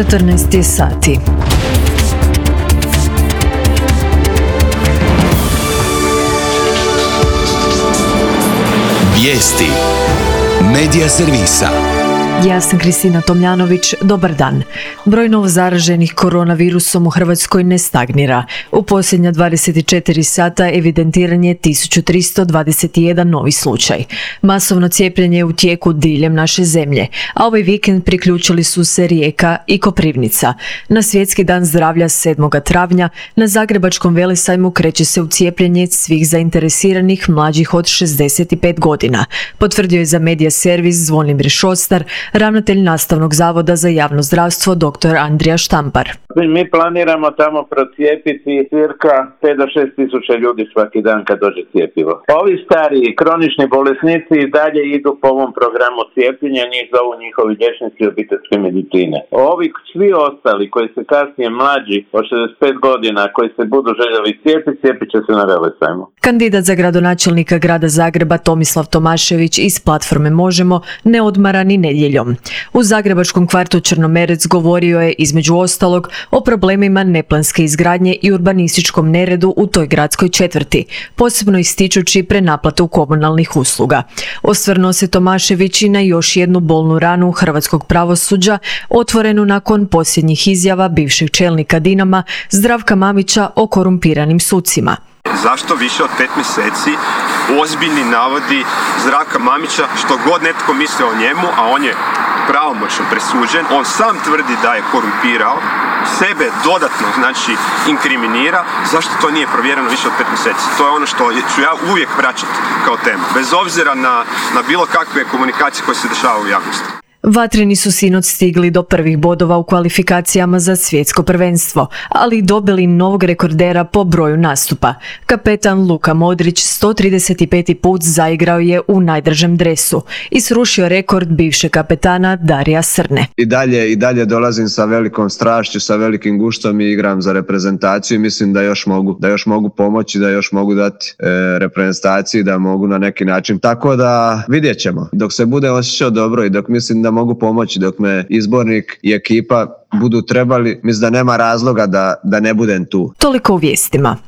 14 je sati. Vijesti Medija servisa. Ja sam Kristina Tomljanović, dobar dan. Broj novozaraženih koronavirusom u Hrvatskoj ne stagnira. U posljednja 24 sata evidentiran je 1321 novi slučaj. Masovno cijepljenje je u tijeku diljem naše zemlje, a ovaj vikend priključili su se Rijeka i Koprivnica. Na Svjetski dan zdravlja 7. travnja na Zagrebačkom velesajmu kreće se u cijepljenje svih zainteresiranih mlađih od 65 godina, potvrdio je za Medija servis Zvonimir Šostar, ravnatelj Nastavnog zavoda za javno zdravstvo dr. Andrija Štampar. Mi planiramo tamo procijepiti cirka 5 do 6 tisuća ljudi svaki dan kad dođe cijepivo. Ovi stariji kronični bolesnici i dalje idu po ovom programu cijepljenja, njih zovu njihovi liječnici obiteljske medicine. Ovi svi ostali koji se kasnije mlađi od 65 godina, koji se budu željeli cijepit će se na Velesajmu. Kandidat za gradonačelnika grada Zagreba Tomislav Tomašević iz platforme Možemo ne odmara ni nedjeljom. U zagrebačkom kvartu Črnomerec govorio je između ostalog o problemima neplanske izgradnje i urbanističkom neredu u toj gradskoj četvrti, posebno ističući prenaplatu komunalnih usluga. Osvrnuo se Tomašević i na još jednu bolnu ranu hrvatskog pravosuđa, otvorenu nakon posljednjih izjava bivšeg čelnika Dinama Zdravka Mamića o korumpiranim sucima. Zašto više od 5 mjeseci ozbiljni navodi Zdravka Mamića, što god netko misle o njemu, a on je pravomoćno presuđen, on sam tvrdi da je korumpirao, sebe dodatno inkriminira, zašto to nije provjereno više od 5 mjeseci? To je ono što ću ja uvijek vraćati kao temu, bez obzira na bilo kakve komunikacije koje se dešavaju u javnosti. Vatreni su sinoć stigli do prvih bodova u kvalifikacijama za svjetsko prvenstvo, ali i dobili novog rekordera po broju nastupa. Kapetan Luka Modrić 135. put zaigrao je u najdržem dresu i srušio rekord bivšeg kapetana Darija Srne. I dalje dolazim sa velikom strašću, sa velikim guštom i igram za reprezentaciju i mislim da još mogu pomoći, da još mogu dati reprezentaciji, da mogu na neki način. Tako da vidjet ćemo. Dok se bude osjećao dobro i dok mislim da mogu pomoći, dok me izbornik i ekipa budu trebali, mislim da nema razloga da ne budem tu. Toliko u vijestima.